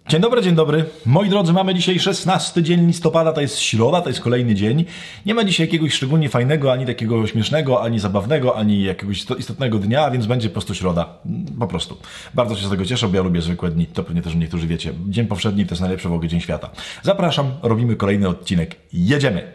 Dzień dobry. Moi drodzy, mamy dzisiaj 16 dzień listopada, to jest środa, to jest kolejny dzień. Nie ma dzisiaj jakiegoś szczególnie fajnego, ani takiego śmiesznego, ani zabawnego, ani jakiegoś istotnego dnia, więc będzie po prostu środa. Po prostu. Bardzo się z tego cieszę, bo ja lubię zwykłe dni. To pewnie też niektórzy wiecie. Dzień powszedni to jest najlepszy w ogóle dzień świata. Zapraszam, robimy kolejny odcinek. Jedziemy!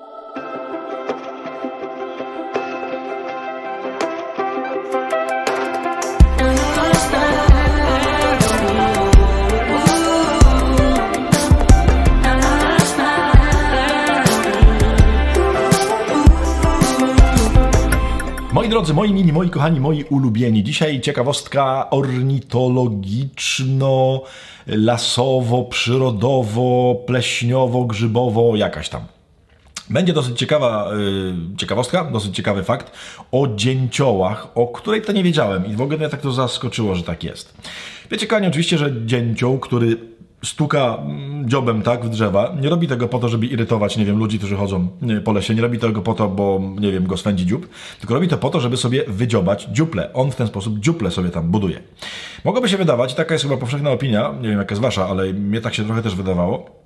Moi drodzy, moi mili, moi kochani, moi ulubieni. Dzisiaj ciekawostka ornitologiczno-lasowo, przyrodowo, pleśniowo, grzybowo, jakaś tam. Będzie dosyć ciekawa ciekawostka, dosyć ciekawy fakt o dzięciołach, o której to nie wiedziałem i w ogóle mnie tak to zaskoczyło, że tak jest. Wiecie, kochani, oczywiście, że dzięcioł, który stuka dziobem tak w drzewa, nie robi tego po to, żeby irytować, nie wiem, ludzi, którzy chodzą po lesie, nie robi tego po to, bo, nie wiem, go swędzi dziób, tylko robi to po to, żeby sobie wydziobać dziuple. On w ten sposób dziuple sobie tam buduje. Mogłoby się wydawać, taka jest chyba powszechna opinia, nie wiem jaka jest wasza, ale mnie tak się trochę też wydawało,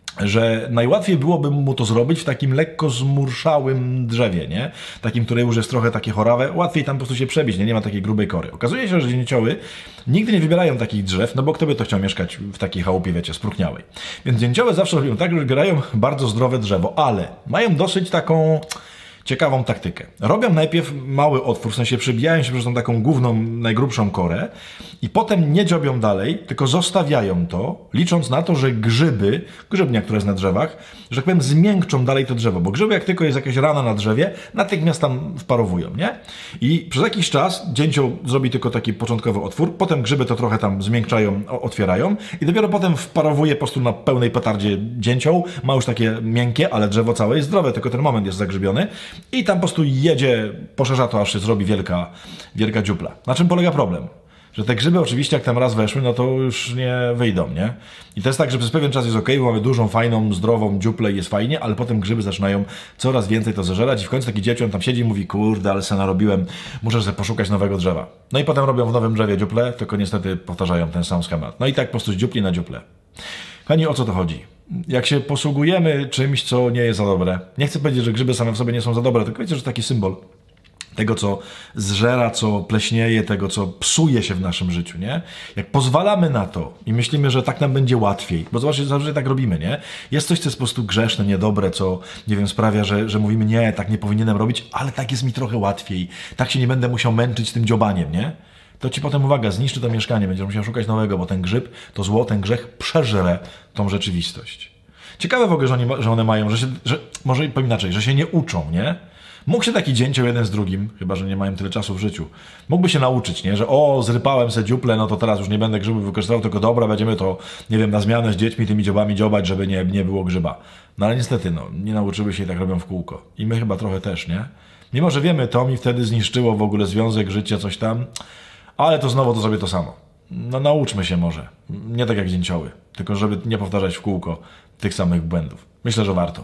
że najłatwiej byłoby mu to zrobić w takim lekko zmurszałym drzewie, nie? Takim, które już jest trochę takie chorawe, łatwiej tam po prostu się przebić, nie ma takiej grubej kory. Okazuje się, że dzięcioły nigdy nie wybierają takich drzew, no bo kto by to chciał mieszkać w takiej chałupie, wiecie, spróchniałej. Więc dzięcioły zawsze robią tak, że wybierają bardzo zdrowe drzewo, ale mają dosyć taką ciekawą taktykę. Robią najpierw mały otwór, w sensie przebijają się przez tą taką główną, najgrubszą korę i potem nie dziobią dalej, tylko zostawiają to, licząc na to, że grzybnia, które jest na drzewach, że tak powiem, zmiękczą dalej to drzewo, bo grzyby, jak tylko jest jakaś rana na drzewie, natychmiast tam wparowują, nie? I przez jakiś czas dzięcioł zrobi tylko taki początkowy otwór, potem grzyby to trochę tam zmiękczają, otwierają i dopiero potem wparowuje po prostu na pełnej petardzie dzięcioł, ma już takie miękkie, ale drzewo całe jest zdrowe, tylko ten moment jest zagrzybiony. I tam po prostu jedzie, poszerza to, aż się zrobi wielka dziupla. Na czym polega problem? Że te grzyby oczywiście jak tam raz weszły, no to już nie wyjdą, nie? I to jest tak, że przez pewien czas jest ok, bo mamy dużą, fajną, zdrową dziuplę i jest fajnie, ale potem grzyby zaczynają coraz więcej to zeżerać i w końcu taki dziecię tam siedzi i mówi, kurde, ale se narobiłem, muszę sobie poszukać nowego drzewa. No i potem robią w nowym drzewie dziuplę, tylko niestety powtarzają ten sam schemat. No i tak po prostu z dziupli na dziuplę. Kochani, o co to chodzi? Jak się posługujemy czymś, co nie jest za dobre, nie chcę powiedzieć, że grzyby same w sobie nie są za dobre, tylko wiecie, że taki symbol tego, co zżera, co pleśnieje, tego, co psuje się w naszym życiu, nie? Jak pozwalamy na to i myślimy, że tak nam będzie łatwiej, bo zobaczcie, zawsze tak robimy, nie? Jest coś, co jest po prostu grzeszne, niedobre, co, nie wiem, sprawia, że mówimy, nie, tak nie powinienem robić, ale tak jest mi trochę łatwiej, tak się nie będę musiał męczyć tym dziobaniem, nie? To ci potem, uwaga, zniszczy to mieszkanie, będziesz musiał szukać nowego, bo ten grzyb, to zło, ten grzech przeżre tą rzeczywistość. Ciekawe w ogóle, że one mają, może powiem inaczej, że się nie uczą, nie? Mógł się taki dzięcioł jeden z drugim, chyba że nie mają tyle czasu w życiu, mógłby się nauczyć, nie? Że zrypałem se dziuplę, no to teraz już nie będę grzybów wykorzystywał, tylko dobra, będziemy to, nie wiem, na zmianę z dziećmi tymi dziobami dziobać, żeby nie było grzyba. No ale niestety, no, nie nauczyły się i tak robią w kółko. I my chyba trochę też, nie? Mimo, że wiemy, to mi wtedy zniszczyło w ogóle związek, życie, coś tam, ale to znowu to zrobię to samo. No nauczmy się może. Nie tak jak dzięcioły, tylko żeby nie powtarzać w kółko tych samych błędów. Myślę, że warto.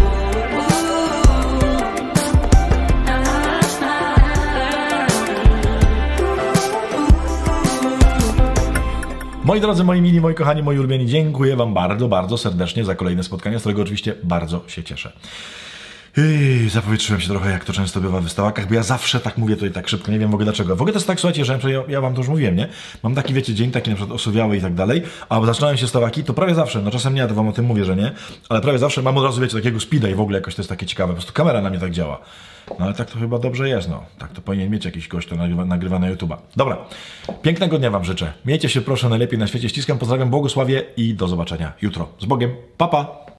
Moi drodzy, moi mili, moi kochani, moi ulubieni, dziękuję wam bardzo, bardzo serdecznie za kolejne spotkanie, z którego oczywiście bardzo się cieszę. Zapowietrzyłem się trochę, jak to często bywa w wystawakach, bo ja zawsze tak mówię tutaj tak szybko, nie wiem w ogóle dlaczego. W ogóle to jest tak, słuchajcie, że ja wam to już mówiłem, nie? Mam taki, wiecie, dzień taki na przykład osowiały i tak dalej, a zaczynają się stawaki, to prawie zawsze, no czasem nie, to wam o tym mówię, że nie, ale prawie zawsze mam od razu, wiecie, takiego speeda i w ogóle jakoś to jest takie ciekawe, po prostu kamera na mnie tak działa. No ale tak to chyba dobrze jest, no. Tak to powinien mieć jakiś gość, kto nagrywa na YouTube'a. Dobra, pięknego dnia wam życzę. Miejcie się proszę najlepiej na świecie, ściskam, pozdrawiam, błogosławię i do zobaczenia jutro. Z Bogiem, pa pa!